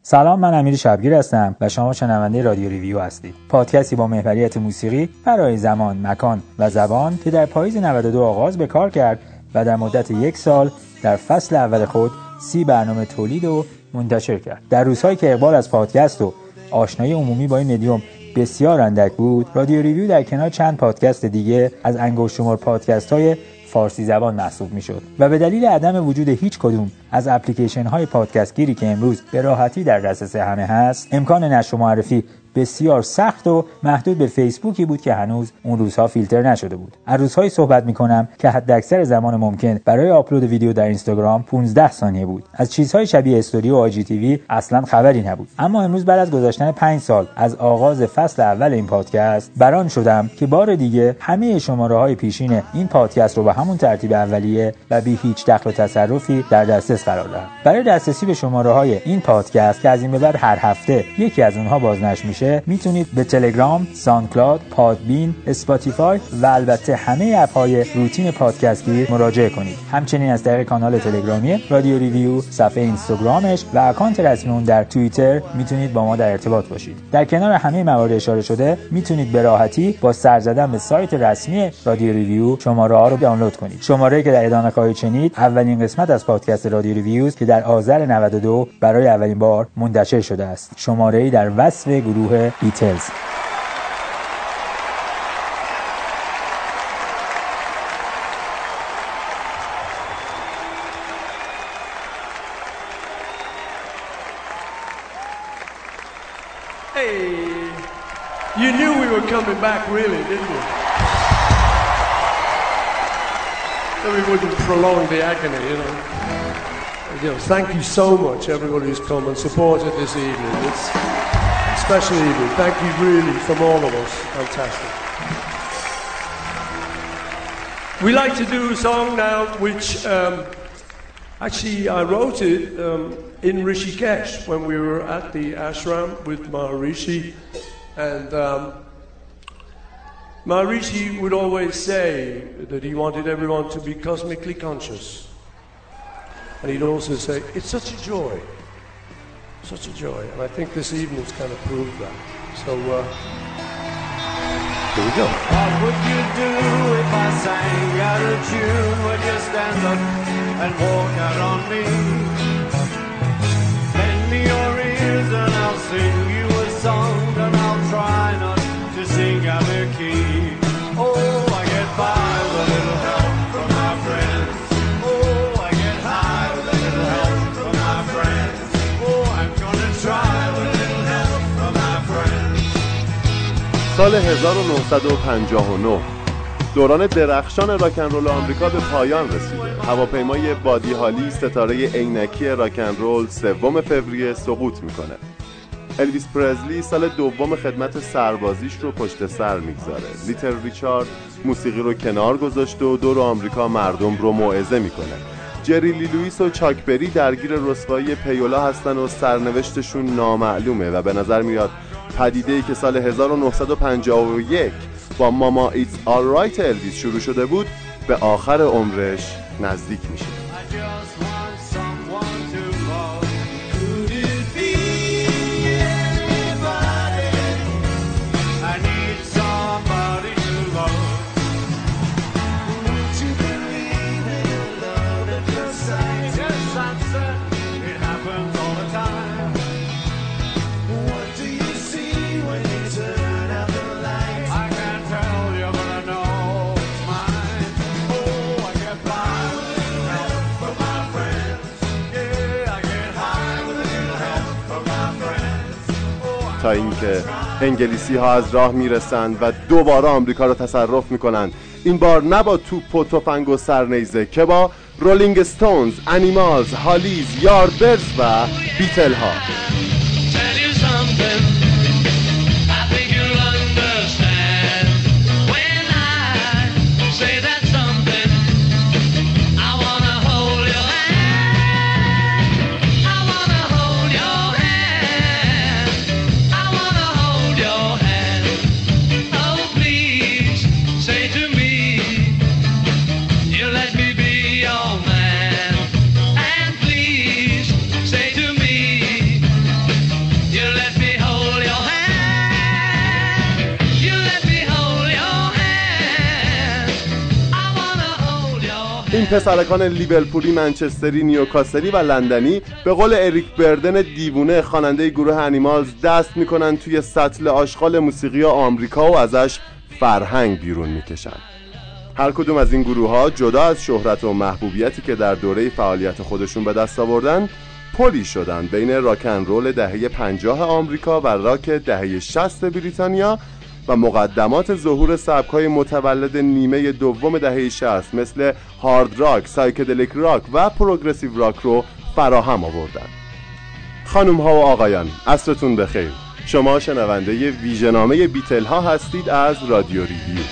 سلام، من امیر شبگیر هستم و شما شنونده رادیو ریویو هستید. پادکستی با محوریت موسیقی برای زمان، مکان و زبان که در پاییز 92 آغاز به کار کرد و در مدت 1 سال در فصل اول خود 30 برنامه تولید و منتشر کرد. در روزهایی که اقبال از پادکست و آشنایی عمومی با این مدیوم بسیار اندک بود، رادیو ریویو در کنار چند پادکست دیگه از انگشت شمار پادکست‌های فارسی زبان محسوب میشد و به دلیل عدم وجود هیچ کدوم از اپلیکیشن های پادکست گیری که امروز به راحتی در دسترس همه هست، امکان نشر و معرفی بسیار سخت و محدود به فیسبوکی بود که هنوز اون روزها فیلتر نشده بود. از روزهایی صحبت میکنم که حداکثر زمان ممکن برای آپلود ویدیو در اینستاگرام 15 ثانیه بود. از چیزهای شبیه استوری و آی جی تی وی اصلا خبری نبود. اما امروز بعد از گذشتن 5 سال از آغاز فصل اول این پادکست بران شدم که بار دیگه همه شماره‌های پیشین این پادکست رو به همون ترتیب اولیه و بی هیچ دخل و تصرفی در دسترس قرار دهم. برای دسترسی به شماره‌های این پادکست که از این به بعد هر هفته یکی از اونها بازنشر میشه، میتونید به تلگرام، ساندکلاود، پادبین، اسپاتیفای و البته همه اپ‌های روتین پادکست گیر مراجعه کنید. همچنین از طریق کانال تلگرامی رادیو ریویو، صفحه اینستاگرامش و اکانت رسمی اون در توییتر میتونید با ما در ارتباط باشید. در کنار همه موارد اشاره شده میتونید به راحتی با سر زدن به سایت رسمی رادیو ریویو شماره‌ها رو دانلود کنید. شماره‌ای که در ادامه خواهید شنید اولین قسمت از پادکست رادیو ریویو که در آذر 92 برای اولین بار منتشر شده است. شماره‌ای در وصف گروه بیتلز. Hey, you knew we were coming back, really, didn't you? So we wouldn't prolong the agony, you know. Thank you so much, everybody who's come and supported this evening. It's special evening. Thank you really from all of us. Fantastic. We like to do a song now which actually I wrote it in Rishikesh when we were at the ashram with Maharishi, and Maharishi would always say that he wanted everyone to be cosmically conscious, and he'd also say it's such a joy. Such a joy, and I think this evening's kind of proved that. So, here we go. What would you do if I sang out of tune? Would you stand up and walk out on me? Lend me your ears and I'll sing you a song, and I'll try not to sing out of key. Oh, I get by with a little help from my friends. Oh, I get high with a little help from my friends. سال 1959 دوران درخشان راکنرول آمریکا به پایان رسیده. هواپیمای بادی هالی ستاره عینکی راکنرول 3 فوریه سقوط میکنه. الویس پرزلی سال دوم خدمت سربازیش رو پشت سر میگذاره. لیتل ریچارد موسیقی رو کنار گذاشته و دور آمریکا مردم رو موعظه میکنه. جری لی لوئیس و چاک بری درگیر رسوایی پیولا هستن و سرنوشتشون نامعلومه و به نظر میاد پدیده‌ای که سال 1951 با ماما ایتس آل رایت الویس شروع شده بود به آخر عمرش نزدیک میشه. تا اینکه انگلیسی ها از راه میرسند و دوباره آمریکا رو تصرف میکنند، این بار نه با توپ و تفنگ و سرنیزه که با رولینگ استونز، انیمالز، هالیز، یاردبرز و بیتل ها. این پسرکان لیورپولی، منچستری، نیوکاسلی و لندنی به قول اریک بردن دیوونه خواننده گروه انیمالز دست میکنن توی سطل آشغال موسیقی آمریکا و ازش فرهنگ بیرون میکشن. هر کدوم از این گروه ها جدا از شهرت و محبوبیتی که در دوره فعالیت خودشون به دست آوردن، پلی شدن بین راکن رول دهه 50 آمریکا و راک دهه 60 بریتانیا و مقدمات ظهور سبک‌های متولد نیمه دوم دهه 60 مثل هارد راک، سایکدلیک راک و پروگرسیو راک رو فراهم آوردن. خانم‌ها و آقایان، عصرتون بخیر. شما شنونده ویژه‌نامه بیتل ها هستید از رادیو ریویو.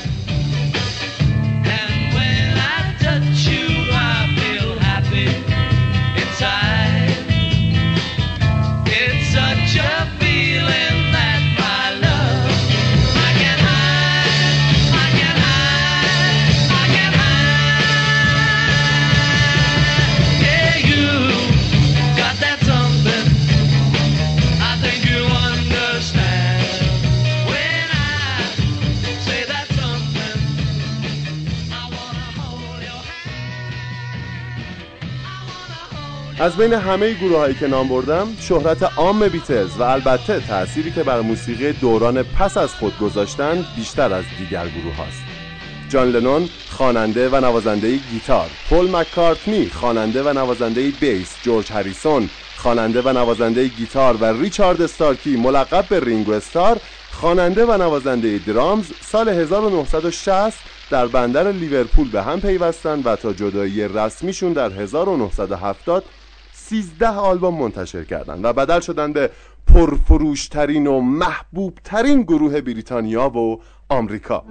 از بین همه گروهایی که نام بردم، شهرت عام بیتلز و البته تأثیری که بر موسیقی دوران پس از خود گذاشتن بیشتر از دیگر گروه هاست. جان لنون خواننده و نوازنده گیتار، پول مککارتنی خواننده و نوازنده بیس، جورج هریسون خواننده و نوازنده گیتار و ریچارد استارکی ملقب به رینگو استار خواننده و نوازنده درامز سال 1960 در بندر لیورپول به هم پیوستند و تا جدایی رسمیشون در 1970 13 آلبوم منتشر کردند و بدل شدند به پرفروشترین و محبوبترین گروه بریتانیا و آمریکا.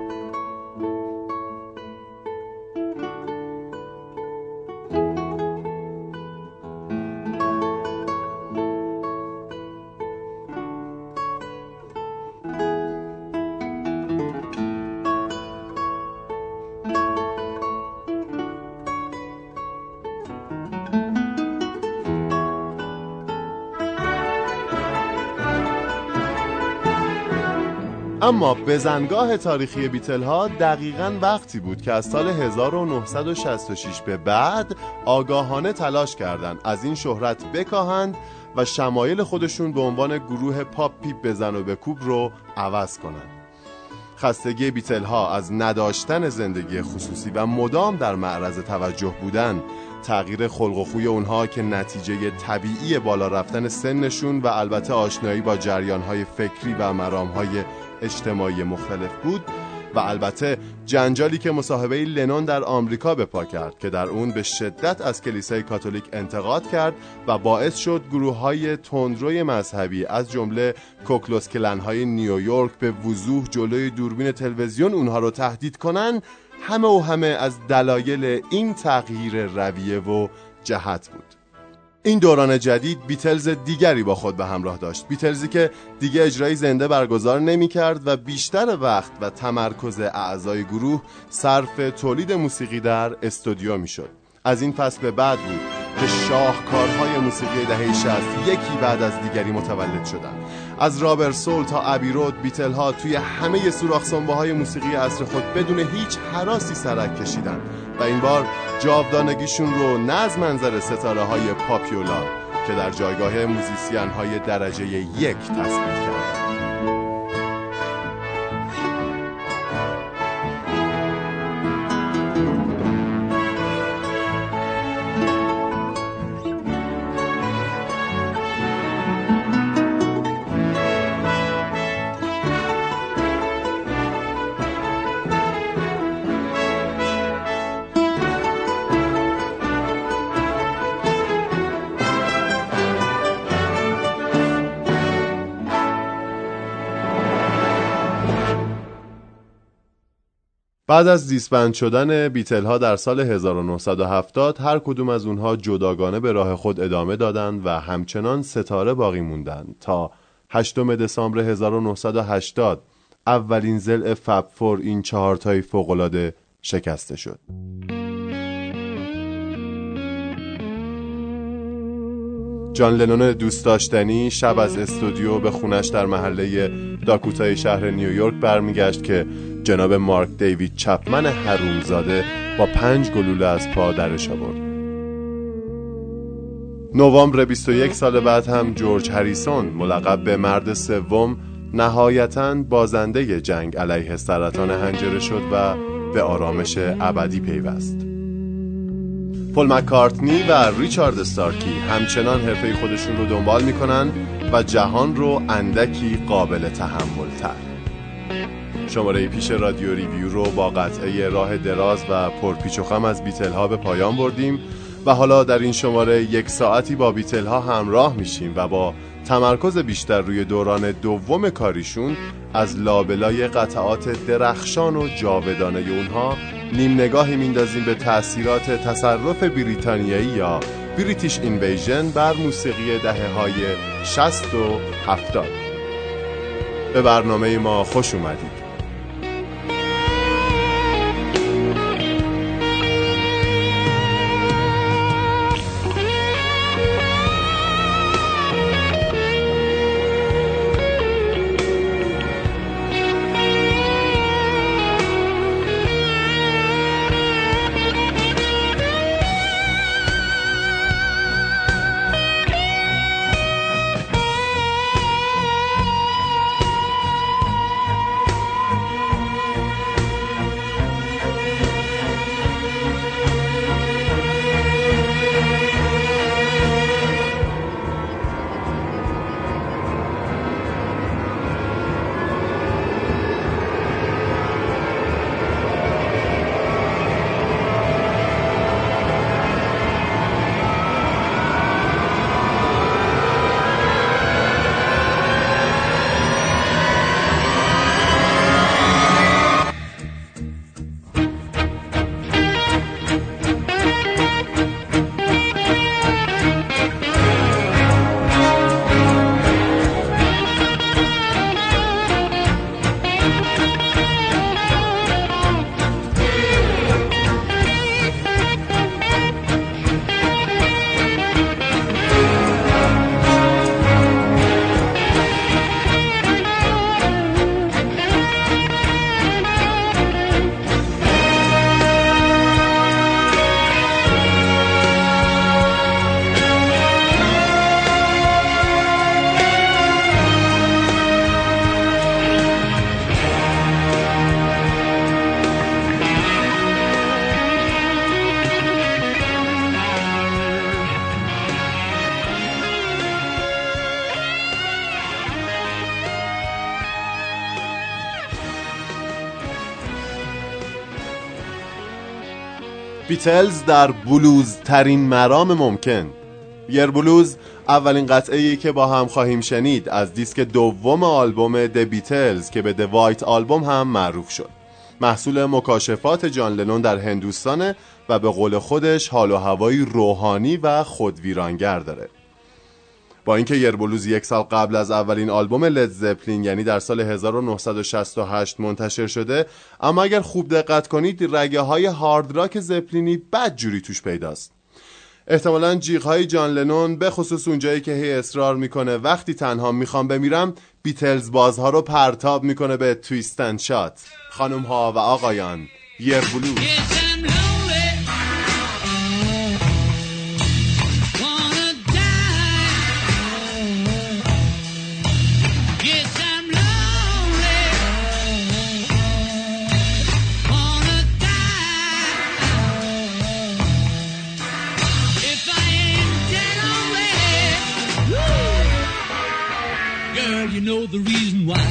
اما بزنگاه تاریخی بیتل ها دقیقاً وقتی بود که از سال 1966 به بعد آگاهانه تلاش کردند از این شهرت بکاهند و شمایل خودشون به عنوان گروه پاپ پیپ بزن و بکوب رو عوض کنند. خستگی بیتل ها از نداشتن زندگی خصوصی و مدام در معرض توجه بودن، تغییر خلق و خوی اونها که نتیجه طبیعی بالا رفتن سنشون و البته آشنایی با جریان‌های فکری و مرام‌های اجتماعی مختلف بود و البته جنجالی که مصاحبه لنون در آمریکا به پا کرد که در اون به شدت از کلیسای کاتولیک انتقاد کرد و باعث شد گروه‌های تندروی مذهبی از جمله کوکلوس کلن‌های نیویورک به وضوح جلوی دوربین تلویزیون اونها رو تهدید کنن، همه از دلایل این تغییر رویه و جهت بود. این دوران جدید بیتلز دیگری با خود به همراه داشت، بیتلزی که دیگه اجرای زنده برگزار نمی کرد و بیشتر وقت و تمرکز اعضای گروه صرف تولید موسیقی در استودیو می شد. از این فصل به بعد بود که شاهکارهای موسیقی دهه 60 یکی بعد از دیگری متولد شدند. از رابر سول تا ابی رود بیتل ها توی همه سوراخ سنبه‌های موسیقی عصر خود بدون هیچ هراسی سرک کشیدند و این بار جاودانگیشون رو نه از منظر ستاره‌های پاپیولار که در جایگاه موزیسین‌های درجه 1 تثبیت کردند. بعد از دیسبند شدن بیتل ها در سال 1970 هر کدوم از اونها جداگانه به راه خود ادامه دادند و همچنان ستاره باقی موندند تا 8 دسامبر 1980 اولین ضلع فب فور این 4 تای فوق‌العاده شکسته شد. جان لنون دوست داشتنی شب از استودیو به خونش در محله داکوتای شهر نیویورک برمیگشت که جناب مارک دیوید چپمن حرومزاده با 5 گلوله از پا درش آورد. نوامبر 21 سال بعد هم جورج هریسون ملقب به مرد سوم نهایتاً بازنده جنگ علیه سرطان حنجره شد و به آرامش ابدی پیوست. پل مکارتنی و ریچارد استارکی همچنان حرفه خودشون رو دنبال میکنن و جهان رو اندکی قابل تحمل تر. شماره پیش رادیو ریویو رو با قطعه راه دراز و پرپیچ و خم از بیتل ها به پایان بردیم و حالا در این شماره 1 ساعتی با بیتل ها همراه میشیم و با تمرکز بیشتر روی دوران دوم کاریشون از لابلای قطعات درخشان و جاودانه اونها نیم نگاهی میندازیم به تأثیرات تصرف بریتانیایی یا بریتیش اینویژن بر موسیقی دهه‌های 60 و 70. به برنامه ما خوش اومدید. بیتلز در بلوز ترین مرام ممکن. یر بلوز اولین قطعه‌ای که با هم خواهیم شنید از دیسک دوم آلبوم د بیتلز که به د وایت آلبوم هم معروف شد. محصول مکاشفات جان لنون در هندوستانه و به قول خودش حال و هوایی روحانی و خودویرانگر داره. با اینکه یر بلوز 1 سال قبل از اولین آلبوم لید زپلین یعنی در سال 1968 منتشر شده، اما اگر خوب دقت کنید رگه های هارد راک زپلینی بدجوری توش پیداست. احتمالاً جیغ‌های جان لنون به خصوص اونجایی که هی اصرار میکنه وقتی تنها میخوام بمیرم بیتلز بازها رو پرتاب میکنه به تویست اند شات. خانم ها و آقایان، یر بلوز. You know the reason why.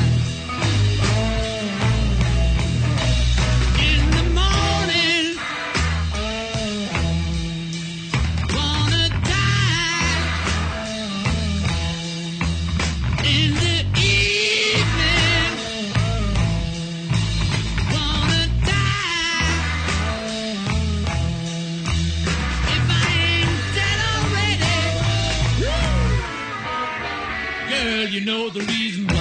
In the morning, wanna die. In the evening, wanna die. If I ain't dead already, girl, you know the reason why.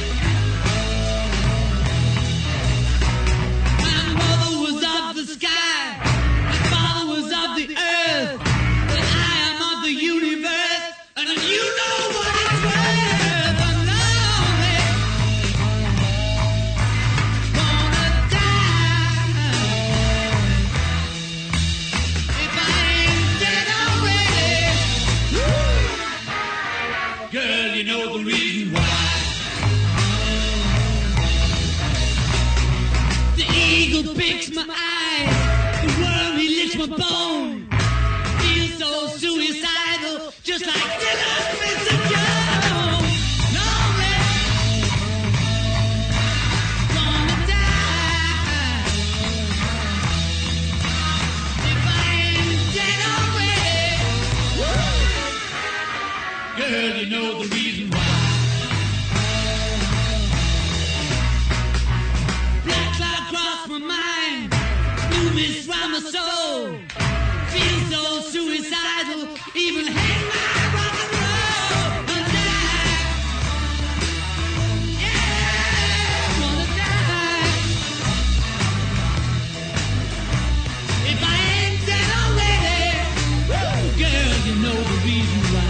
My mother was of the sky, my father was of the earth, and I am of the universe, and you know what it's worth. I'm lonely, wanna die. Girl, you know the reason why. The eagle picks my eyes, the worm he licks my bone. Feel so suicidal, just like Dylan Mr. Jones. Lonely, gonna die. If I ain't dead already, girl, you know the reason why. Black cloud crossed my mind, blue mist round my soul. Feel so suicidal, even hang my rock and roll and die. Yeah, wanna die. If I ain't dead already, girl, you know the reason why.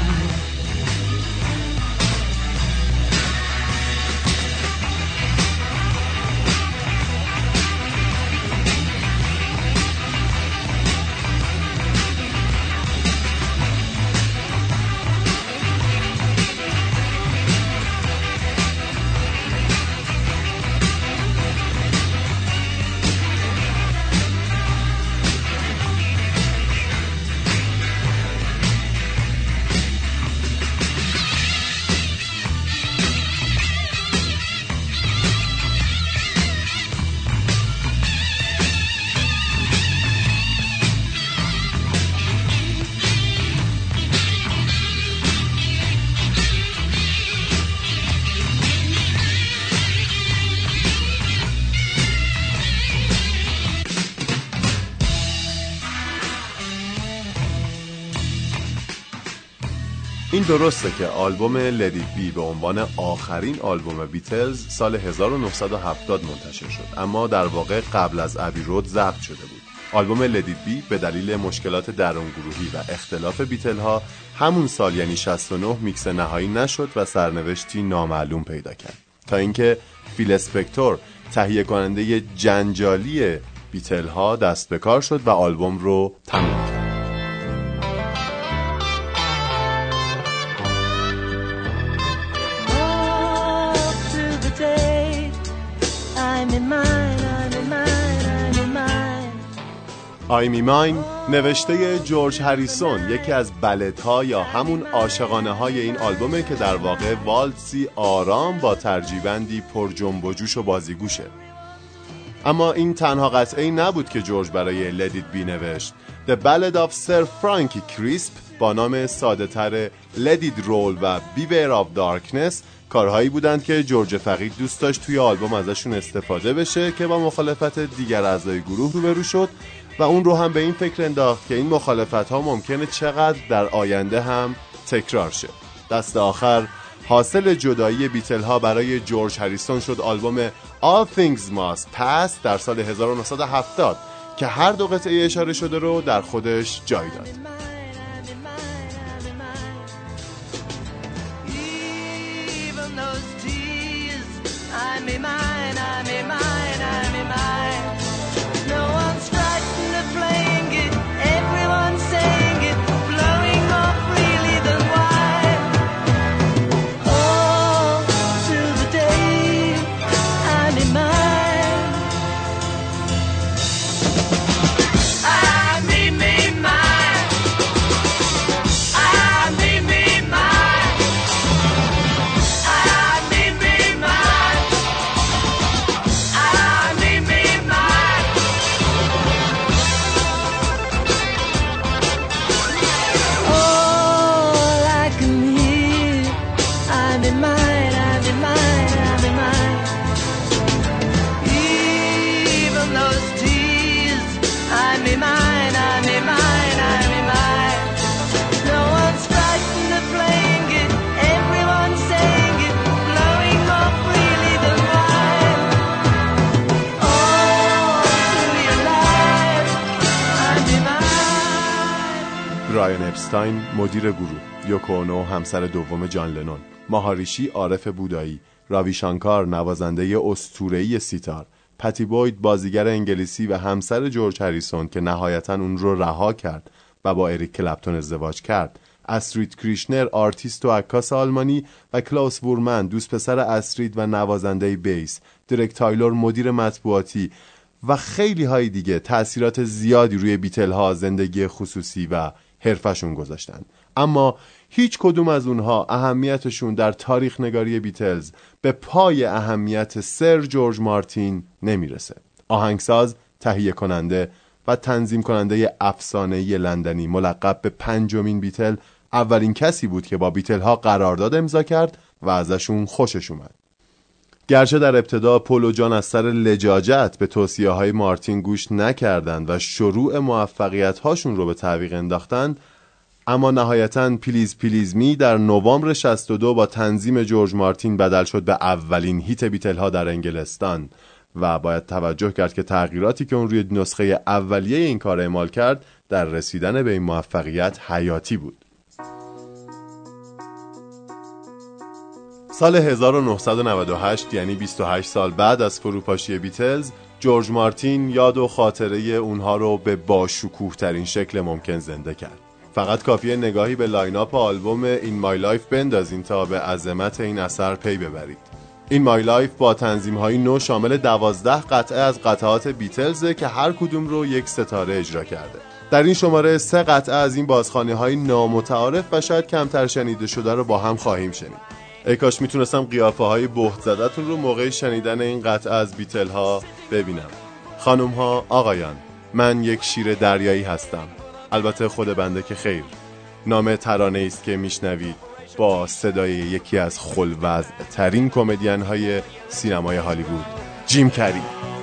این درسته که آلبوم Let It Be به عنوان آخرین آلبوم بیتلز سال 1970 منتشر شد، اما در واقع قبل از ابی رود ضبط شده بود. آلبوم Let It Be به دلیل مشکلات درونگروهی و اختلاف بیتل ها همون سال یعنی 69 میکس نهایی نشد و سرنوشتی نامعلوم پیدا کرد، تا اینکه فیل اسپکتور تهیه کننده جنجالی بیتل ها دست به کار شد و آلبوم رو تموم کرد. I'm in mine نوشته جورج هریسون، یکی از بلدها یا همون عاشقانه های این آلبومه که در واقع والتسی آرام با ترجیبندی پر جنب و جوش و بازیگوشه. اما این تنها قطعه‌ای نبود که جورج برای Let It Be نوشت. The Ballad of Sir Frankie Crisp با نام ساده تر Let It Roll و Beware of Darkness کارهایی بودند که جورج فقید دوست داشت توی آلبوم ازشون استفاده بشه که با مخالفت دیگر اعضای گروه روبرو شد و اون رو هم به این فکر انداخت که این مخالفت‌ها ممکنه چقدر در آینده هم تکرار شه. دست آخر حاصل جدایی بیتل ها برای جورج هریسون شد آلبوم All Things Must Pass در سال 1970 که هر دو قطعه اشاره شده رو در خودش جای داد. برایان اپستاین مدیر گروه، یوکو اونو همسر دوم جان لنون، ماهاریشی عارف بودایی، راوی شانکار نوازنده اسطوره‌ای سیتار، پتی بوید بازیگر انگلیسی و همسر جورج هریسون که نهایتاً اون رو رها کرد و با اریک کلپتون ازدواج کرد، استرید کریشنر آرتیست و عکاس آلمانی و کلاوس وورمن دوست پسر استرید و نوازنده بیس، درک تایلور مدیر مطبوعاتی و خیلی های دیگه تأثیرات زیادی روی بیتل ها زندگی خصوصی و حرفشون گذاشتن. اما هیچ کدوم از اونها اهمیتشون در تاریخ نگاری بیتلز به پای اهمیت سر جورج مارتین نمیرسه. آهنگساز، تهیه کننده و تنظیم کننده افسانه‌ای لندنی ملقب به پنجمین بیتل، اولین کسی بود که با بیتل ها قرارداد امضا کرد و ازشون خوشش اومد. گرچه در ابتدا پول و جان از سر لجاجت به توصیه های مارتین گوش نکردند و شروع موفقیت هاشون رو به تعویق انداختند، اما نهایتاً پلیز پلیز می در نوامبر 62 با تنظیم جورج مارتین بدل شد به اولین هیت بیتل ها در انگلستان و باید توجه کرد که تغییراتی که اون روی نسخه اولیه این کار اعمال کرد در رسیدن به این موفقیت حیاتی بود. سال 1998 یعنی 28 سال بعد از فروپاشی بیتلز، جورج مارتین یاد و خاطره اونها رو به باشکوه ترین شکل ممکن زنده کرد. فقط کافیه نگاهی به لاین اپ آلبوم این مای لایف بندازین تا به عظمت این اثر پی ببرید. این مای لایف با تنظیم‌های نو شامل 12 قطعه از قطعات بیتلز که هر کدوم رو یک ستاره اجرا کرده. در این شماره 3 قطعه از این بازخوانی‌های نامتعارف و شاید کمتر شنیده شده رو با هم خواهیم شنید. ای کاش میتونستم قیافه‌های بهت زدتون رو موقع شنیدن این قطعه از بیتل ها ببینم. خانم ها، آقایان، من یک شیر دریایی هستم. البته خود بنده که خیر. نام ترانه است که میشنوید با صدای یکی از خلوضع ترین کمدین های سینمای هالیوود، جیم کری.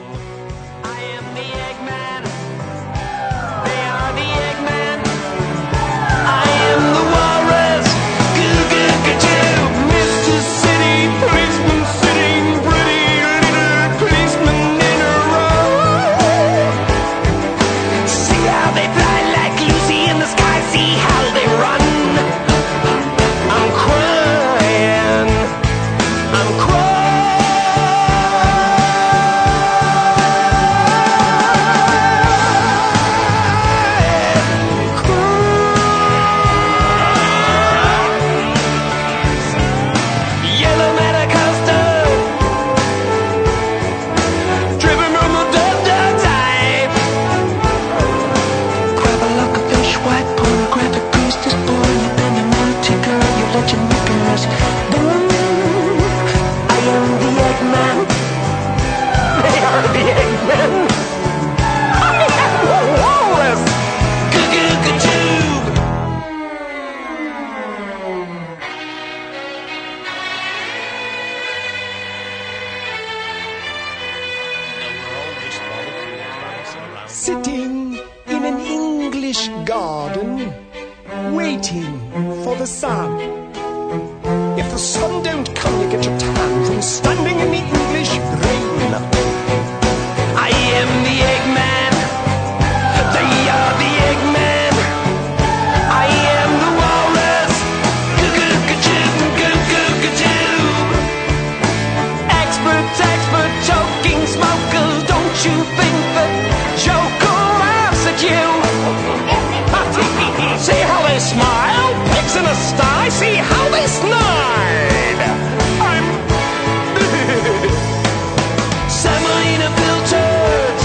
Sitting in an English garden, waiting for the sun. If the sun don't come, you get your tan from standing in the English rain. I am the Eggman. They are the Eggman. I am the walrus. Goo-goo-ga-choo, goo-goo-ga-choo. Expert, choking smokers. Don't you think that Joker laughs at you? See how they smile? Pigs in a sty. See how they snide. I'm Semolina filters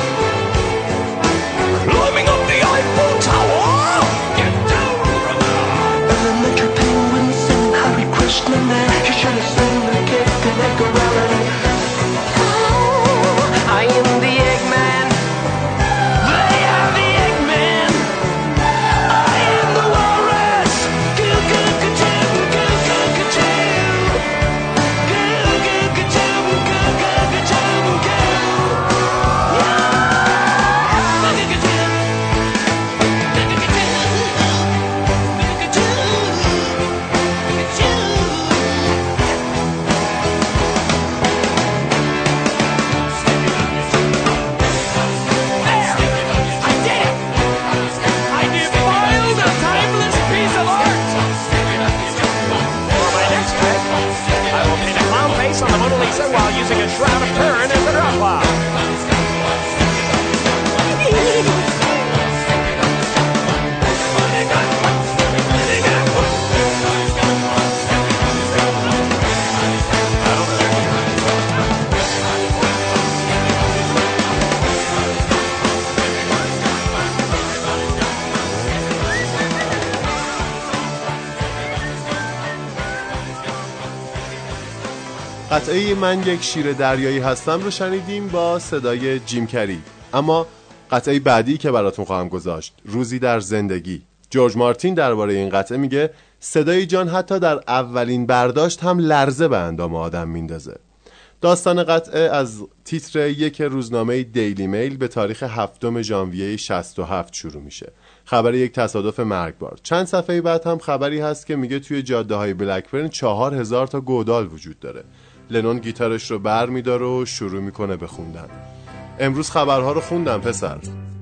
climbing up the Eiffel Tower. Get down from there. Elementary penguins and Harry Krishna there. You should have seen the kid connect around. I am the Eggman. They are the Eggman. I am the walrus. Goo-goo-ga-choo, goo-goo-ga-choo. Goo-goo-ga-choo, goo-goo-ga-choo, goo. Yeah. Goo-goo-ga-choo. Goo-goo-ga-choo. Goo-goo-ga-choo. قطعه من یک شیر دریایی هستم رو شنیدیم با صدای جیم کری. اما قطعه بعدی که براتون خواهم گذاشت، روزی در زندگی. جورج مارتین درباره این قطعه میگه صدای جان حتی در اولین برداشت هم لرزه به اندام آدم میندازه. داستان قطعه از تیتر یک روزنامه دیلی میل به تاریخ 7 ژانویه 67 شروع میشه. خبر یک تصادف مرگبار. چند صفحه بعد هم خبری هست که میگه توی جاده های بلکبرن 4000 تا گودال وجود داره. لنون گیتارش رو بر میداره و شروع میکنه به خوندن. امروز خبرها رو خوندم پسر.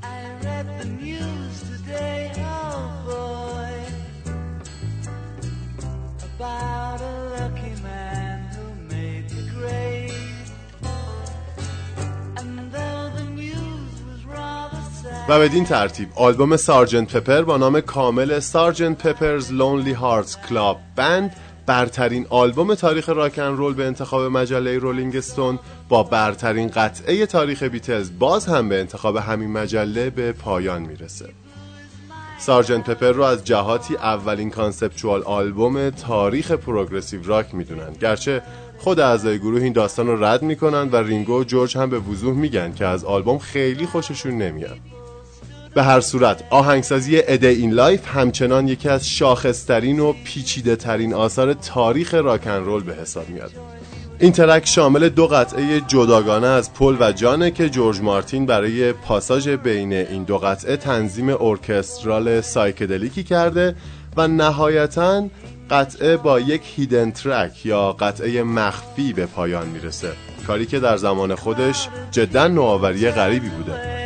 و بدین ترتیب آلبوم سارجنت پپر با نام کامل سارجنت پپرز لونلی هارتس کلاب بند برترین آلبوم تاریخ راک اند رول به انتخاب مجله رولینگ استون با برترین قطعه تاریخ بیتلز باز هم به انتخاب همین مجله به پایان میرسه. سارجنت پپر رو از جهاتی اولین کانسپچوال آلبوم تاریخ پروگرسیو راک میدونن، گرچه خود اعضای گروه این داستان رو رد میکنن و رینگو و جورج هم به وضوح میگن که از آلبوم خیلی خوششون نمیاد. به هر صورت آهنگسازی ادی این لایف همچنان یکی از شاخصترین و پیچیده ترین آثار تاریخ راک اند رول به حساب میاد. این ترک شامل 2 قطعه جداگانه از پل و جانه که جورج مارتین برای پاساژ بین این 2 قطعه تنظیم ارکسترال سایکدلیکی کرده و نهایتاً قطعه با یک هیدن ترک یا قطعه مخفی به پایان میرسه، کاری که در زمان خودش جداً نوآوری غریبی بوده.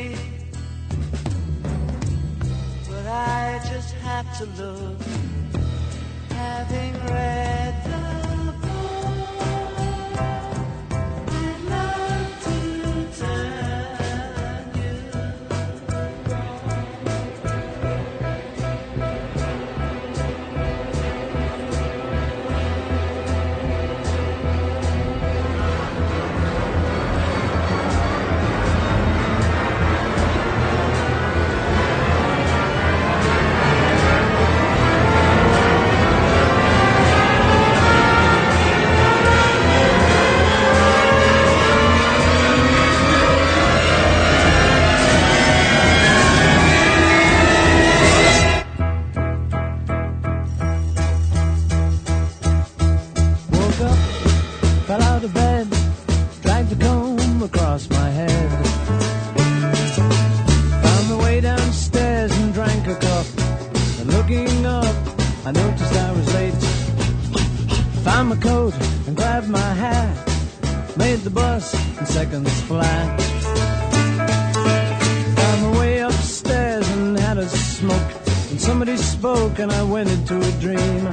To look, having read the book, I'd love to turn you I noticed I was late. Found my coat and grabbed my hat. Made the bus in seconds flat. Found my way upstairs and had a smoke. And somebody spoke and I went into a dream.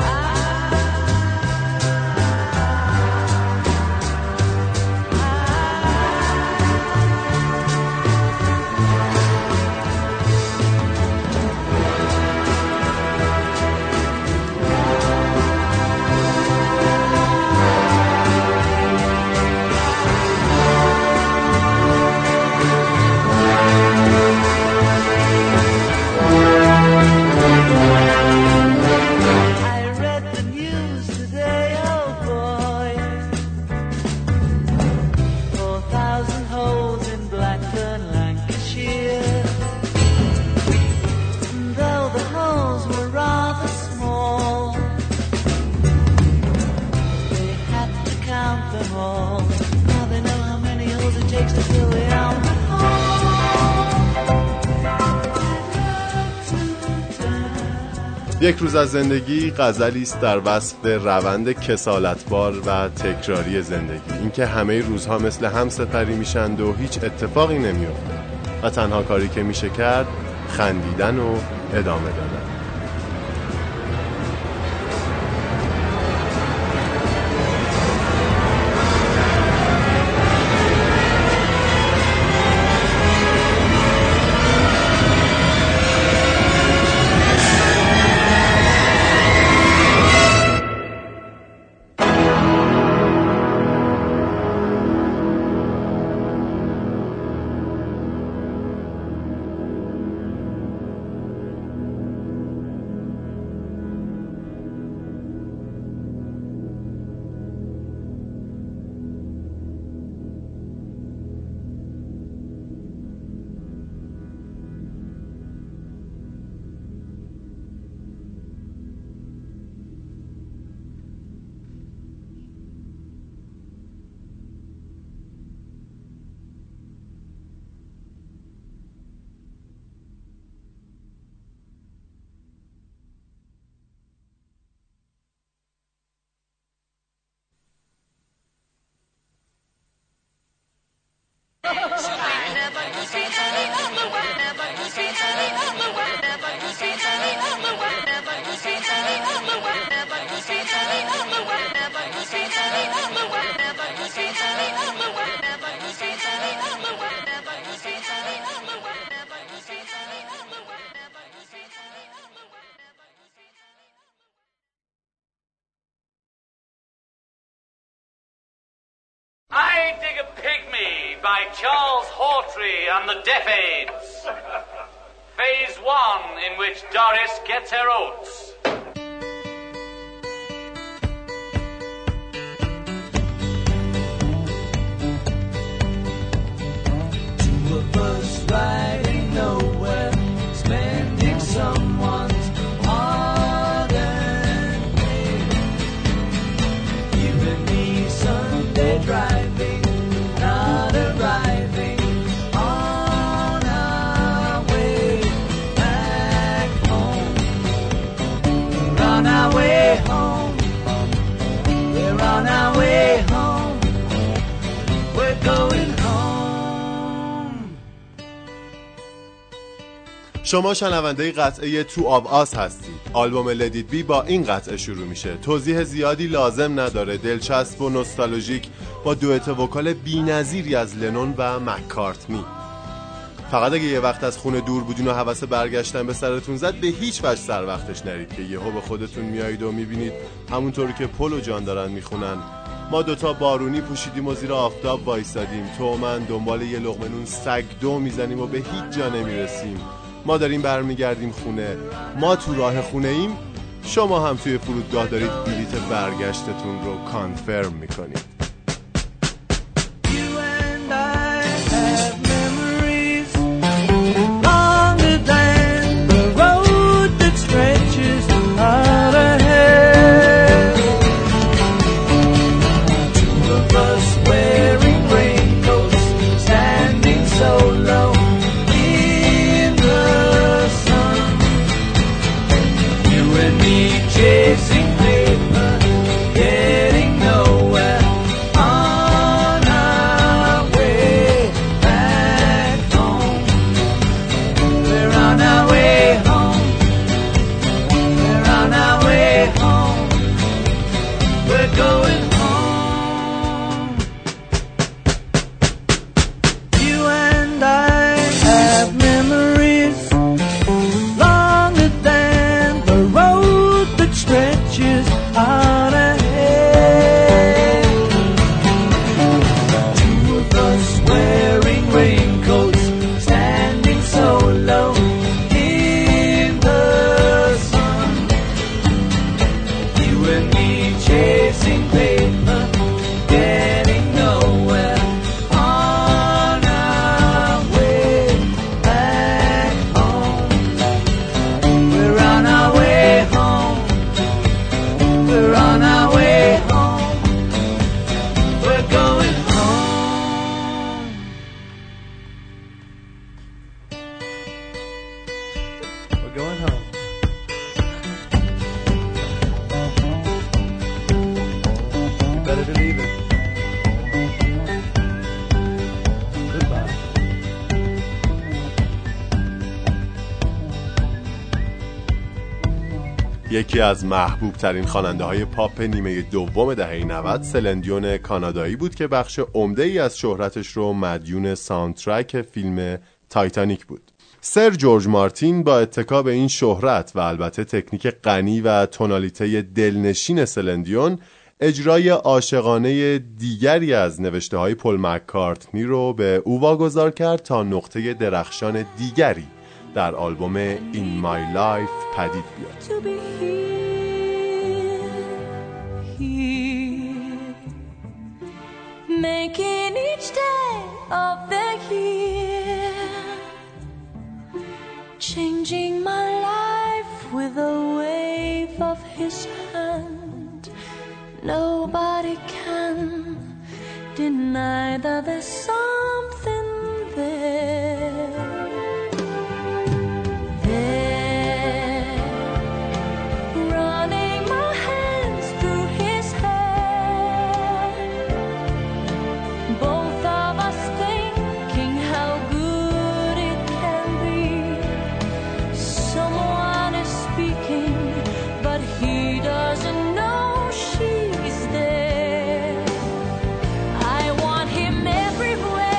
یک روز از زندگی غزلی است در وصف روند کسالتبار و تکراری زندگی، اینکه همه روزها مثل هم سپری میشند و هیچ اتفاقی نمیفته و تنها کاری که میشه کرد خندیدن و ادامه دادن. I Dig a Pygmy by Charles Hawtrey and the Deaf Aids. Phase 1, in which Doris gets her oats. Two of us riding nowhere, spending someone's hard-earned pay. You and me Sunday driving, not arriving on our way back home. We're on our way home. We're on our way home. We're going home. شما شنونده قطعه تو آب آس هستید. آلبوم لدید بی با این قطعه شروع میشه. توضیح زیادی لازم نداره. دلچسب و نوستالژیک با دوئت وکال بی‌نظیری از لنون و مک‌کارتنی. فقط اگه یه وقت از خونه دور بودین و هوس برگشتن به سرتون زد، به هیچ وجه سر وقتش نرید که یهو به خودتون میایید و میبینید همونطوری که پل و جان دارن میخونن ما دوتا بارونی پوشیدیم و زیر آفتاب وایسادیم، تو و من دنبال یه لقمه نون سگ دو میزنیم و به هیچ جا نمیرسیم. ما داریم برمیگردیم خونه، ما تو راه خونه ایم، شما هم توی فرودگاه دارید بلیت برگشتتون رو کانفرم میکنید. You and I have memories longer than the road that stretches out ahead. Two of us wearing raincoats, standing so low in the sun. You and me chasing paper, getting nowhere on our way back home. We're on our way home. We're on our way home. We're going home. You and I have memories longer than the road that stretches out ahead. Two of us wearing raincoats, standing so low in the sun. You and me chasing paper, getting nowhere on our way back home. We're on our way home. We're on our way home. We're going home. We're going home. You better believe it. Goodbye. یکی از محبوب ترین خواننده های پاپ نیمه دوم دهه 90 سلن دیون کانادایی بود که بخش عمده ای از شهرتش رو مدیون ساوندترک فیلم تایتانیک بود. سر جورج مارتین با اتکا به این شهرت و البته تکنیک غنی و تونالیته دلنشین سلن دیون اجرای عاشقانه دیگری از نوشته های پل مک‌کارتنی رو به او واگذار کرد تا نقطه درخشان دیگری در آلبوم In My Life پدید بیاد. To be here, making each day of the year, changing my life with a wave of his hand. Nobody can deny that there's something there. Running my hands through his hair, both of us thinking how good it can be. Someone is speaking, but he doesn't know she's there. I want him everywhere.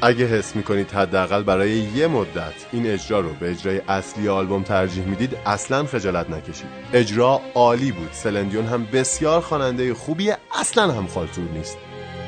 اگه حس میکنید حداقل برای یه مدت این اجرا رو به اجرای اصلی آلبوم ترجیح میدید، اصلا خجالت نکشید. اجرا عالی بود. سلین دیون هم بسیار خواننده خوبیه، اصلا هم خالتور نیست.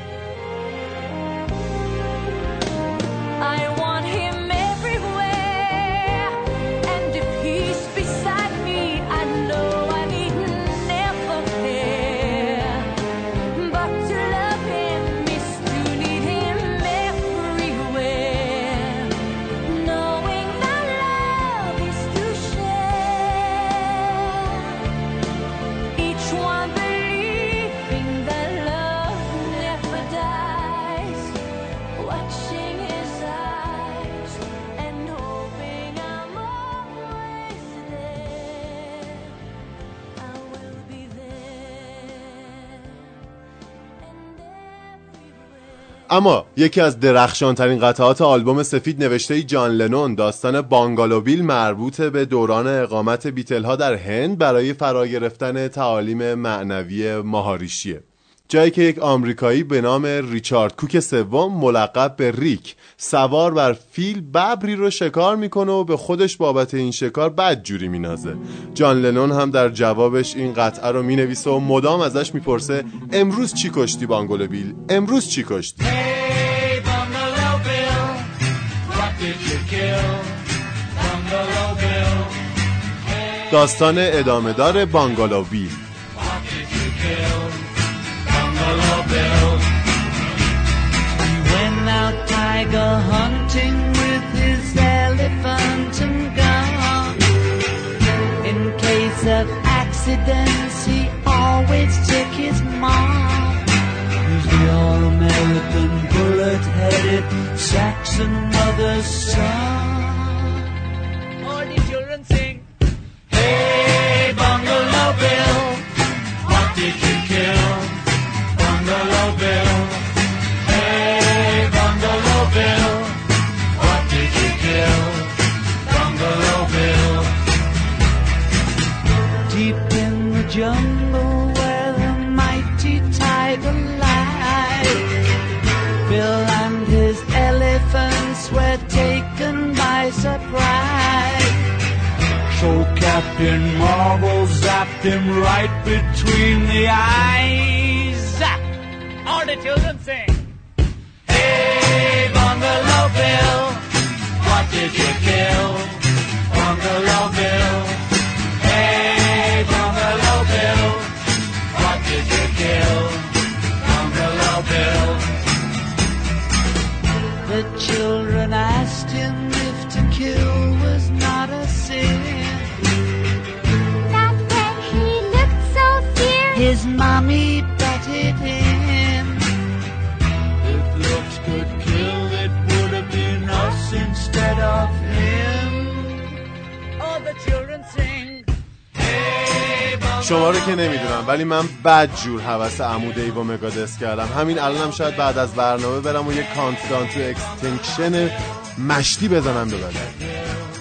اما یکی از درخشانترین قطعات آلبوم سفید نوشته جان لنون، داستان بانگالو بیل، مربوط به دوران اقامت بیتل ها در هند برای فرا گرفتن تعالیم معنوی ماهاریشیه. جایی که یک آمریکایی به نام ریچارد کوک سوم، ملقب به ریک، سوار بر فیل ببری رو شکار میکنه و به خودش بابت این شکار بدجوری مینازه. جان لنون هم در جوابش این قطعه رو مینویسه و مدام ازش میپرسه امروز چی کشتی بانگالو بیل؟ امروز چی کشتی؟ Hey, Bungalow Bill, what did you kill? Bungalow Bill, داستان ادامه دار بانگالو بیل. what did you kill? Bungalow Bill, He went out tiger hunting with his elephant and gun. In case of accidents, he always took his mom. He's the all-American bullet-headed Saxon mother's son. All the children sing. hey, Bungalow Bill, what did you kill? Bungalow Bill, hey, Bungalow Bill, what did you kill? Bungalow Bill, Deep in the jungle where the mighty tiger lies, Bill and his elephants were taken by surprise. So Captain Marvel zapped him right between the eyes. Zap! All the children sing. hey, Bungalow Bill, what did you kill? Bungalow Bill, hey, Bungalow Bill, what did you kill? Bungalow Bill, The children asked him if to kill was not a sin. Not when he looked so fierce. His mommy butted in. if looks could kill, it would have been us instead of him. All the children sing. شما رو که نمیدونم ولی من بد جور هوس عمود ای با مگادس کردم. همین الانم شاید بعد از برنامه برم و یه کانتدان تو اکستینکشن مشتی بزنم ببرم.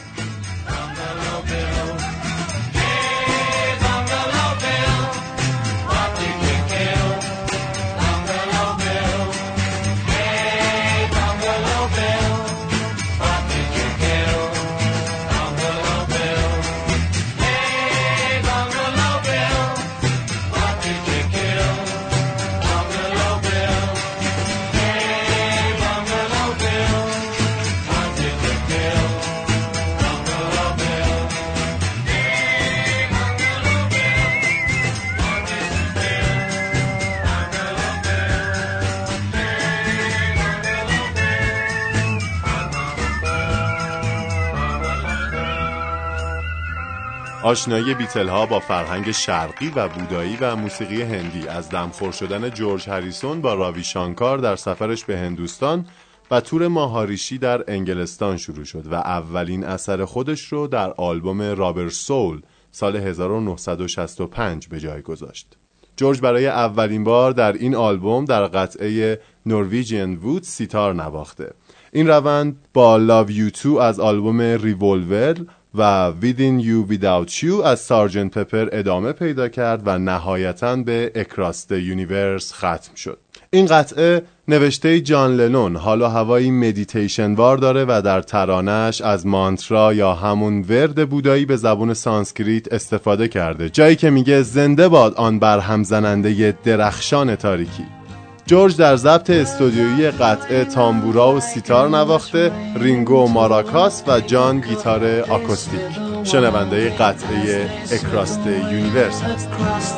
آشنایی بیتل ها با فرهنگ شرقی و بودایی و موسیقی هندی از دمخور شدن جورج هریسون با راوی شانکار در سفرش به هندوستان و تور ماهاریشی در انگلستان شروع شد و اولین اثر خودش رو در آلبوم رابر سول سال 1965 به جای گذاشت. جورج برای اولین بار در این آلبوم در قطعه نورویجین وود سیتار نواخته. این روند با Love You Too از آلبوم ریولور و Within You Without You از سارجنت پپر ادامه پیدا کرد و نهایتاً به Across the Universe ختم شد. این قطعه نوشته جان لنون حال و هوایی مدیتیشن وار داره و در ترانه‌اش از مانترا یا همون ورد بودایی به زبون سانسکریت استفاده کرده، جایی که میگه زنده باد آن برهم زننده درخشان تاریکی. جورج در ضبط استودیویی قطعه تامبورا و سیتار نواخته، رینگو ماراکاس و جان گیتار آکوستیک. شنونده قطعه Across the Universe هست.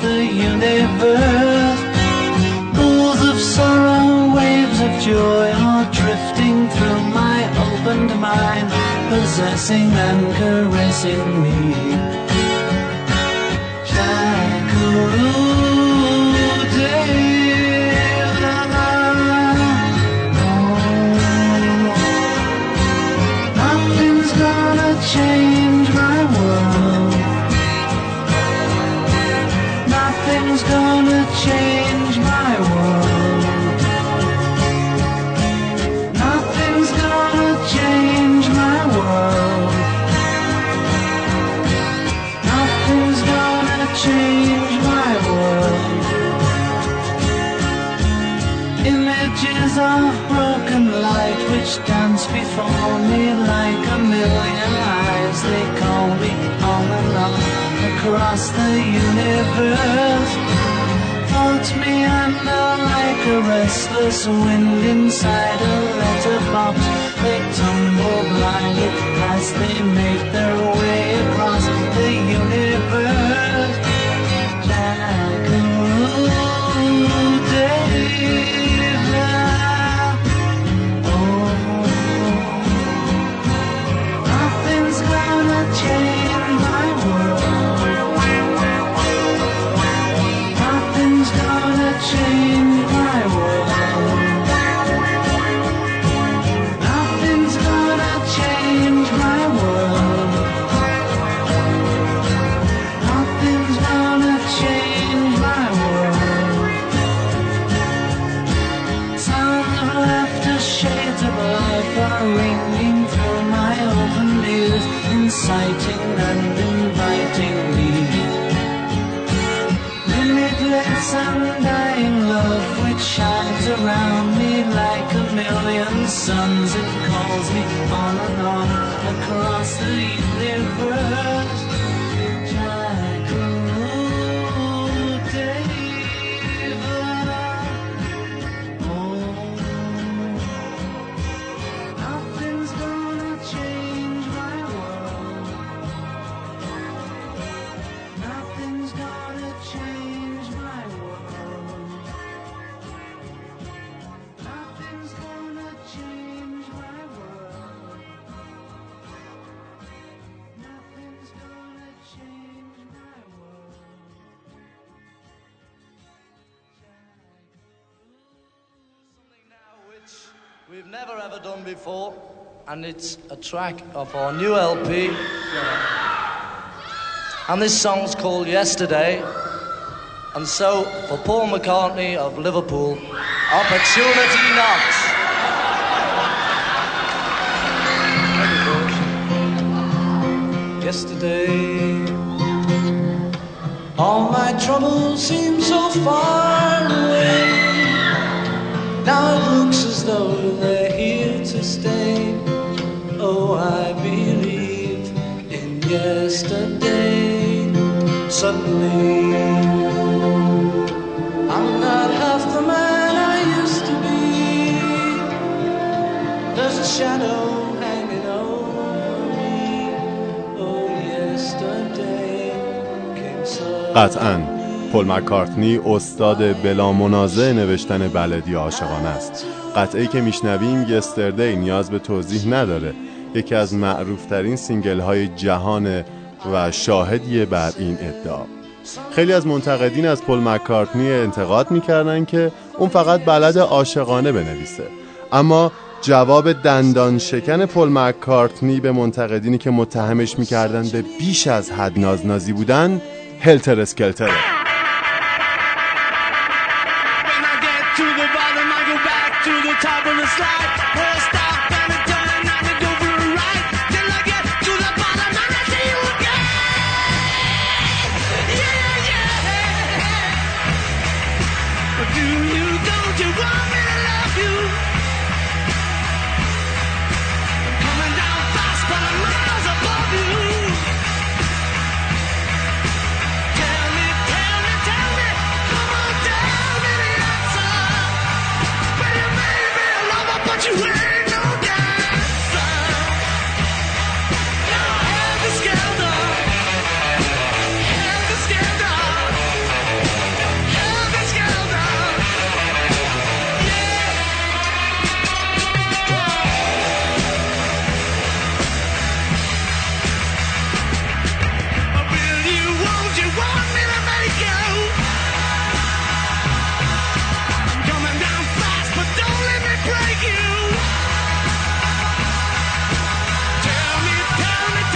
Pools of sorrow, waves of joy are drifting through my opened mind, possessing and caressing me. Nothing's gonna change my world. Nothing's gonna change my world. Nothing's gonna change my world. Nothing's gonna change my world. Images of broken light which dance before me like a million eyes. They call me on and on across the universe. Float me under like a restless wind inside a letterbox. They tumble blindly as they make their way across the universe. Nothing's gonna change my world. Nothing's gonna change my world. Nothing's gonna change my world. Nothing's gonna change my world. Sounds of laughter, shades of life are ringing through my open ears, inciting and inviting me. Limitless undying love which shines around me like a million suns. It calls me on and on across the universe. Nothing's gonna change my world. Nothing's gonna change my world. Nothing's gonna change my world. Nothing's gonna change my world. Something now which we've never ever done before, and it's a track of our new LP. And this song's called Yesterday. And so, for Paul McCartney of Liverpool, Opportunity Knocks. Yesterday, all my troubles seem so far away. Now it looks as though they're here to stay. Oh, I believe in yesterday. Suddenly, I'm not half the man I used to be. There's a shadow hanging over me. Oh, yesterday came suddenly. قطعاً پل مکارتنی استاد بلا منازع نوشتن بلدی عاشقانه است. قطعه‌ای که میشنویم یستردی نیاز به توضیح نداره. یکی از معروفترین سینگل های جهان و شاهدیه بر این ادعا. خیلی از منتقدین از پل مکارتنی انتقاد میکردن که اون فقط بلد عاشقانه بنویسه. اما جواب دندان شکن پل مکارتنی به منتقدینی که متهمش میکردن به بیش از حد نازنازی بودن هلتر اسکلتره. Do you, don't you you. I'm coming down fast, but I'm miles above you. Tell me, come on, tell me the answer. Well, you may be a lover, but you ain't no dancer. Now helter skelter, helter skelter, helter skelter. Will you, won't you want me to make you? I'm coming down fast, but don't let me break you. Tell me the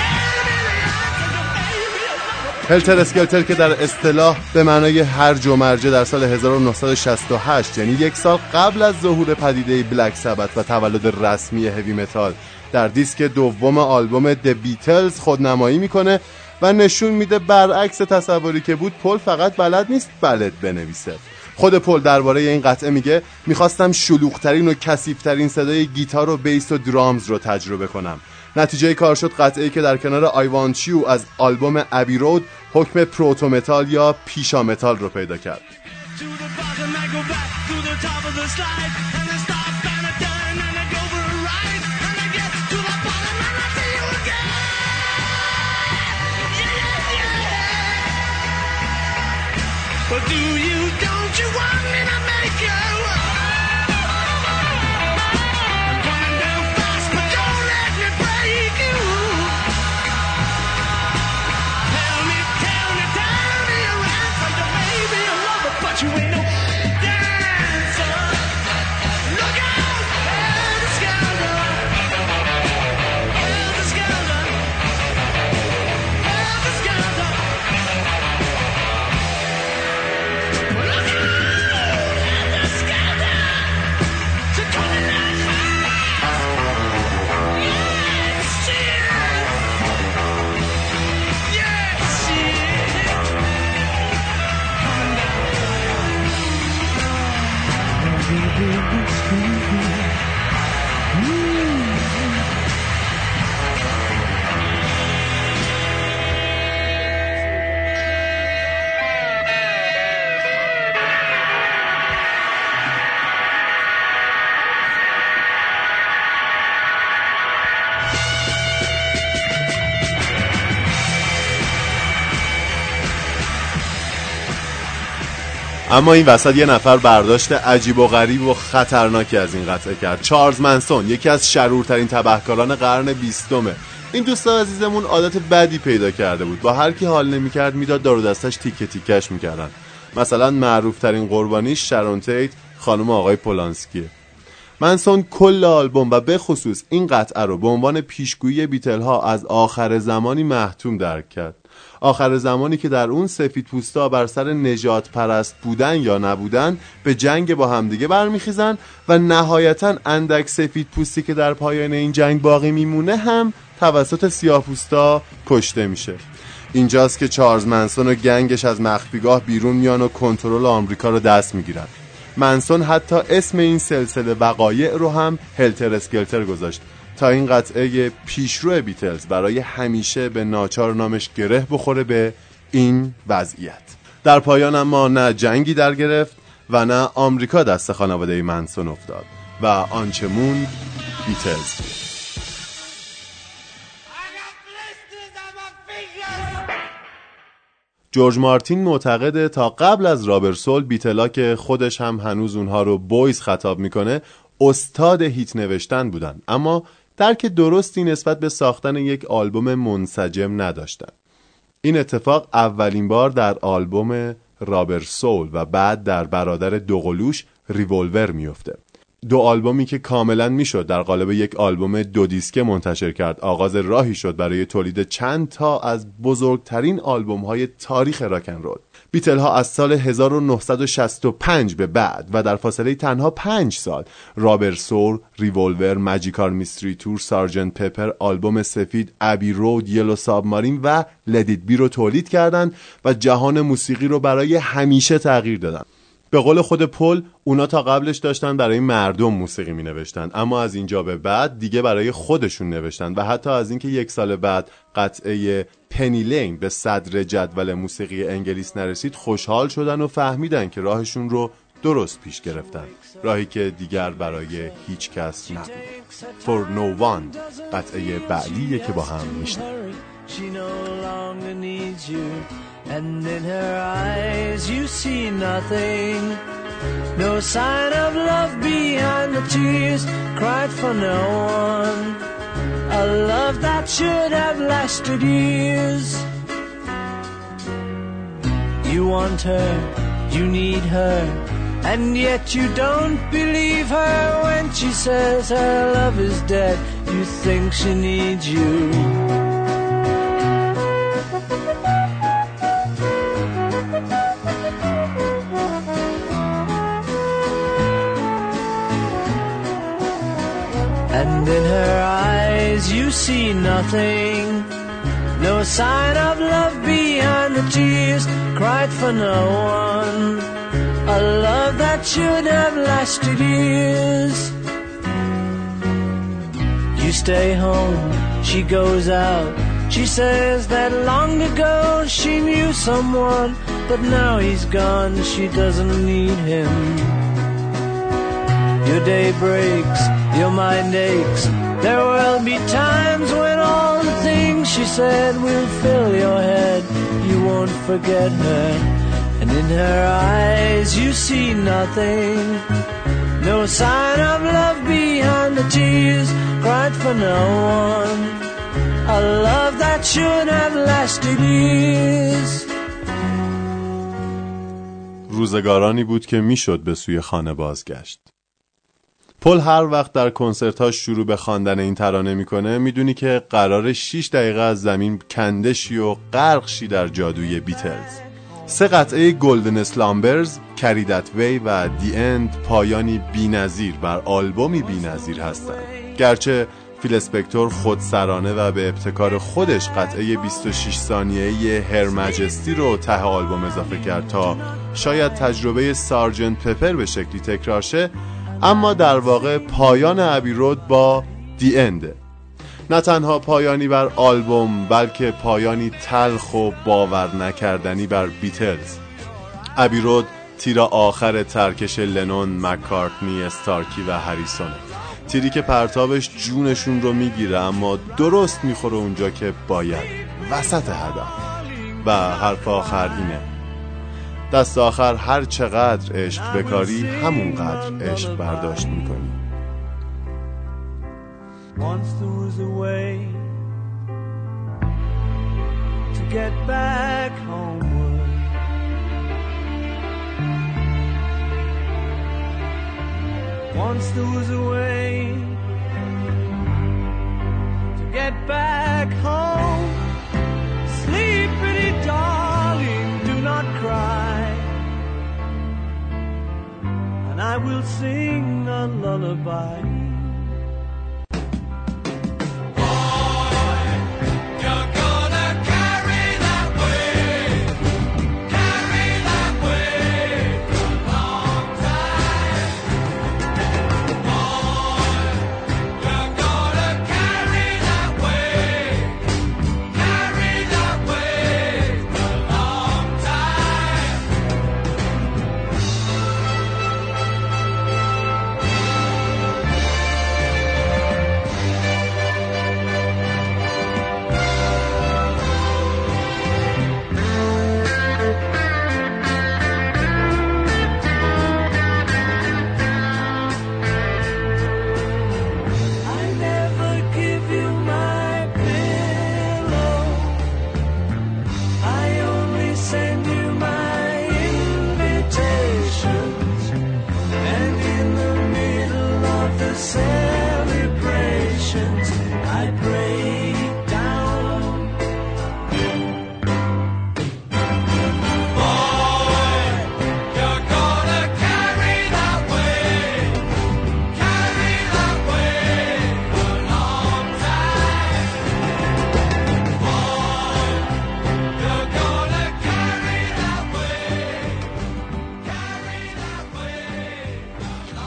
answer, baby. هلتر اسکلتر که در اصطلاح به معنای هرج و مرج در سال 1968 یعنی یک سال قبل از ظهور پدیده بلک سبت و تولد رسمی هوی متال در دیسک دوم آلبوم د بیتلز خودنمایی میکنه و نشون میده برعکس تصوری که بود پل فقط بلد نیست بلد بنویسه. خود پل درباره این قطعه میگه میخواستم شلوغ‌ترین و کثیف‌ترین صدای گیتار و بیس و درامز رو تجربه کنم. نتیجه کار شد قطعه‌ای که در کنار I Want You از آلبوم ابی رود حکم پروتو متال یا پیشا متال رو پیدا کرد. To the bottom, I go back to the top of the slide, and I stop and I turn and I go for a ride, and I get to the bottom and I see you again. Yeah. But don't you want me to make you? I'm coming down fast, but don't let me break you. Tell me your answer. You may be a lover, but you ain't no dancer. Look out, helter skelter, helter skelter, helter skelter. Look out, helter skelter. You're coming down fast. Yes, shit. Yes, shit. Coming down. اما این وسط یه نفر برداشت عجیب و غریب و خطرناکی از این قطعه کرد. چارلز منسون، یکی از شرورترین تبهکاران قرن 20. این دوست عزیزمون عادت بدی پیدا کرده بود. با هر کی حال نمی‌کرد میداد دار و دستش تیکه تیکش می‌کردن. مثلا معروف‌ترین قربانیش شرون تیت، خانم آقای پولانسکیه. منسون کل آلبوم و به خصوص این قطعه رو به عنوان پیشگویی بیتل‌ها از آخر زمانی محتوم درک کرد. آخر زمانی که در اون سفیدپوستا بر سر نجات پرست بودن یا نبودن به جنگ با همدیگه برمیخیزن و نهایتاً اندک سفیدپوستی که در پایان این جنگ باقی میمونه هم توسط سیاه‌پوستا کشته میشه. اینجاست که چارلز منسون و گنگش از مخفیگاه بیرون میان و کنترل آمریکا رو دست میگیرن. منسون حتی اسم این سلسله وقایع رو هم هلتر اسکلتر گذاشت تا این قطعه پیشرو بیتلز برای همیشه به ناچار نامش گره بخوره به این وضعیت. در پایان اما نه جنگی در گرفت و نه آمریکا دست خانواده منسون افتاد و آنچه موند بیتلز بود. جورج مارتین معتقده تا قبل از رابرت سول بیتلا که خودش هم هنوز اونها رو بویز خطاب میکنه استاد هیت نوشتن بودن، اما درک درستی نسبت به ساختن یک آلبوم منسجم نداشتن. این اتفاق اولین بار در آلبوم رابرت سول و بعد در برادر دوقلوش ریولور میفته. دو آلبومی که کاملا میشد در قالب یک آلبوم دو دیسکه منتشر کرد، آغاز راهی شد برای تولید چند تا از بزرگترین آلبوم‌های تاریخ راک اند رول. بیتل ها از سال 1965 به بعد و در فاصله تنها 5 سال رابرت سول، ریولور، ماجیکال میستری تور، سارجنت پپر، آلبوم سفید، ابی رود، یلو سابمارین و لدیت بی رو تولید کردند و جهان موسیقی رو برای همیشه تغییر دادن. به قول خود پل، اونا تا قبلش داشتن برای مردم موسیقی می نوشتن، اما از اینجا به بعد دیگه برای خودشون نوشتن و حتی از اینکه 1 سال بعد قطعه پنی لین به صدر جدول موسیقی انگلیس نرسید خوشحال شدن و فهمیدن که راهشون رو درست پیش گرفتن، راهی که دیگر برای هیچ کس نبود. For no one قطعه بعدیه که با هم میشنویم. She no longer needs you, and in her eyes you see nothing. No sign of love behind the tears cried for no one. A love that should have lasted years. You want her, you need her, and yet you don't believe her when she says her love is dead. You think she needs you. And in her eyes you see nothing. No sign of love behind the tears cried for no one. A love that should have lasted years. You stay home, she goes out. She says that long ago she knew someone, but now he's gone, she doesn't need him. Your day breaks, your mind aches. There will be times when all the things she said will fill your head. You won't forget her, and in her eyes you see nothing. No sign of love behind the tears cried for no one. A love that should have lasted years. روزگارانی بود که میشد به سوی خانه بازگشت. پل هر وقت در کنسرتاش شروع به خواندن این ترانه میکنه میدونی که قراره 6 دقیقه از زمین کنده شی و غرق شی در جادوی بیتلز. 3 قطعه گلدن اسلامبرز، کری دت وی و دی اند پایانی بی‌نظیر بر آلبومی بی‌نظیر هستند. گرچه فیل اسپکتور خودسرانه و به ابتکار خودش قطعه 26 ثانیه‌ای هر مجستی رو ته آلبوم اضافه کرد تا شاید تجربه سارجنت پپر به شکلی تکرار شه، اما در واقع پایان ابی رود با دی انده. نه تنها پایانی بر آلبوم بلکه پایانی تلخ و باور نکردنی بر بیتلز. ابی رود تیر آخر ترکش لنون، مکارتنی، استارکی و هریسونه. تیری که پرتابش جونشون رو میگیره اما درست میخوره اونجا که باید، وسط هدف. و حرف آخر اینه: دست آخر هر چقدر عشق بکاری همونقدر عشق برداشت میکنی. Once there was a way to get back homeward. Once there was a way to get back home. Sleep, pretty darling, do not cry, and I will sing a lullaby.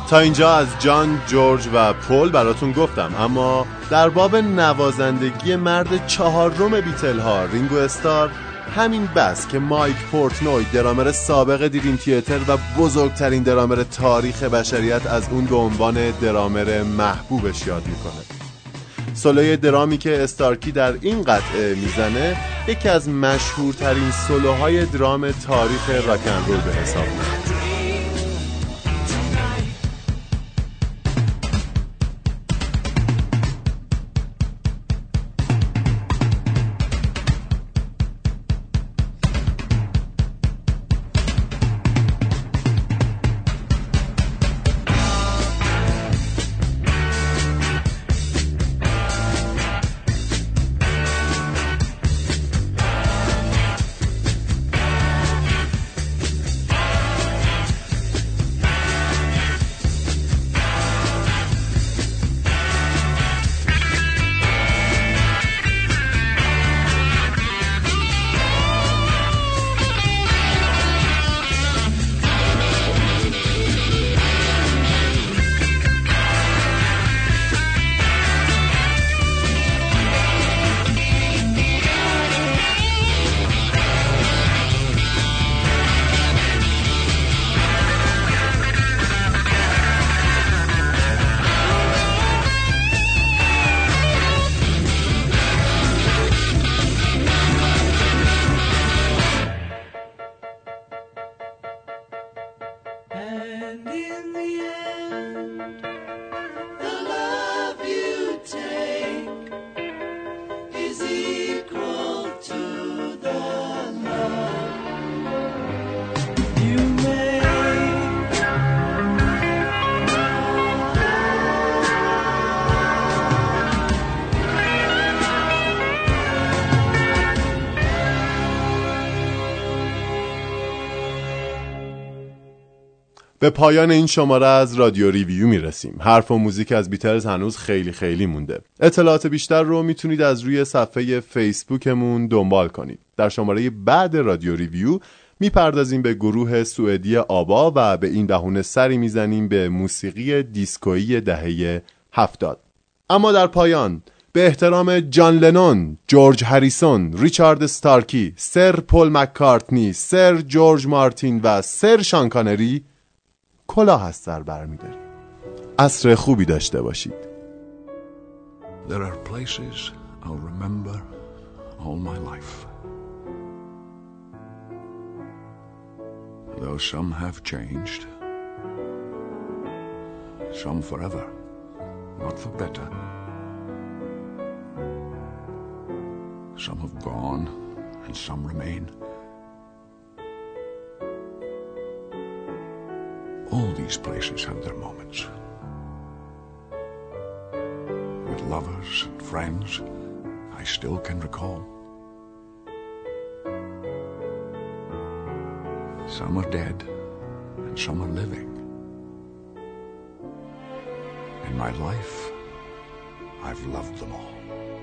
تا اینجا از جان، جورج و پول براتون گفتم، اما در باب نوازندگی مرد چهارم بیتل ها رینگو استار همین بس که مایک پورتنوی درامر سابق دریم تیاتر و بزرگترین درامر تاریخ بشریت از اون به عنوان درامر محبوبش یاد میکنه. سولوی درامی که استارکی در این قطعه میزنه یکی از مشهورترین سولوهای درام تاریخ راک اند رول به حساب میاد. به پایان این شماره از رادیو ریویو میرسیم. حرف و موزیک از بیتلز هنوز خیلی خیلی مونده. اطلاعات بیشتر رو میتونید از روی صفحه فیسبوکمون دنبال کنید. در شماره بعد رادیو ریویو میپردازیم به گروه سوئدی آبا و به این بهونه سری میزنیم به موسیقی دیسکویی دهه 70. اما در پایان به احترام جان لنون، جورج هریسون، ریچارد استارکی، سر پول مککارتنی، سر جورج مارتین و سر شان کانری کلاه از سر برمی‌داریم. عصر خوبی داشته باشید. There are places I'll remember all my life. Though some have changed, some forever, not for better. Some have gone and some remain. All these places have their moments. With lovers and friends I still can recall. Some are dead and some are living. In my life, I've loved them all.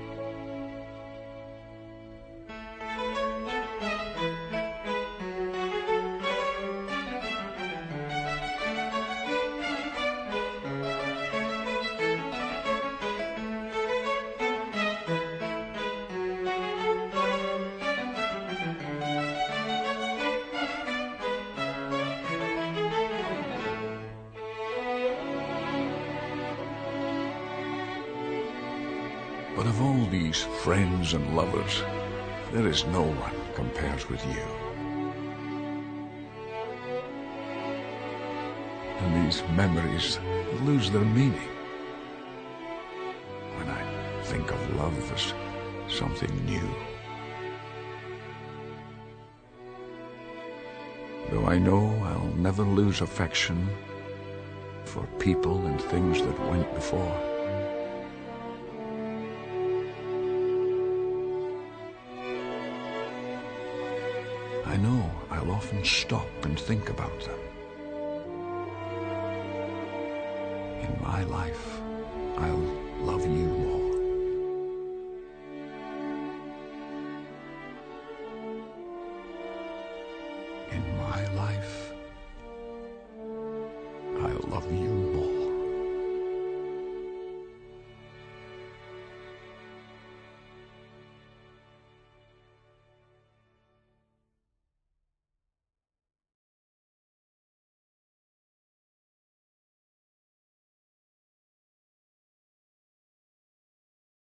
But of all these friends and lovers, there is no one compares with you. And these memories lose their meaning when I think of love as something new. Though I know I'll never lose affection for people and things that went before. I know I'll often stop and think about them. In my life, I'll love you more. In my life, I'll love you